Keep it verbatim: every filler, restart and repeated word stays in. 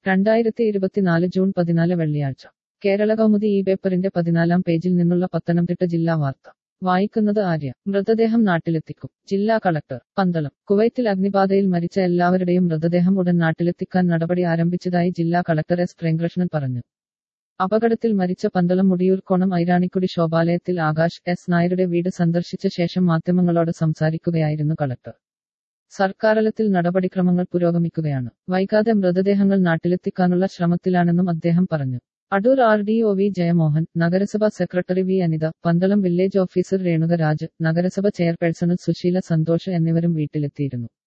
രണ്ടായിരത്തി ഇരുപത്തിനാല് ജൂൺ പതിനാല് വെള്ളിയാഴ്ച കേരള കൗമുദി ഈ പേപ്പറിന്റെ പതിനാലാം പേജിൽ നിന്നുള്ള പത്തനംതിട്ട ജില്ലാ വാർത്ത വായിക്കുന്നത് ആര്യ. മൃതദേഹം നാട്ടിലെത്തിക്കും. ജില്ലാ കളക്ടർ പന്തളം. കുവൈത്തിൽ അഗ്നിബാധയിൽ മരിച്ച എല്ലാവരുടെയും മൃതദേഹം ഉടൻ നാട്ടിലെത്തിക്കാൻ നടപടി ആരംഭിച്ചതായി ജില്ലാ കളക്ടർ എസ് പ്രേംകൃഷ്ണൻ പറഞ്ഞു. അപകടത്തിൽ മരിച്ച പന്തളം മുടിയൂർക്കോണം ഐരാണിക്കുടി ശോഭാലയത്തിൽ ആകാശ് എസ് നായരുടെ വീട് സന്ദർശിച്ച ശേഷം മാധ്യമങ്ങളോട് സംസാരിക്കുകയായിരുന്നു കളക്ടർ. സർക്കാർതലത്തിൽ നടപടിക്രമങ്ങൾ പുരോഗമിക്കുകയാണ്. വൈകാതെ മൃതദേഹങ്ങൾ നാട്ടിലെത്തിക്കാനുള്ള ശ്രമത്തിലാണെന്നും അദ്ദേഹം പറഞ്ഞു. Adoor R D O V Jayamohan, നഗരസഭാ secretary V Anitha, Pandalam village officer Renuka Raj, നഗരസഭ ചെയർപേഴ്സൺ സുശീല സന്തോഷ് എന്നിവരും വീട്ടിലെത്തിയിരുന്നു.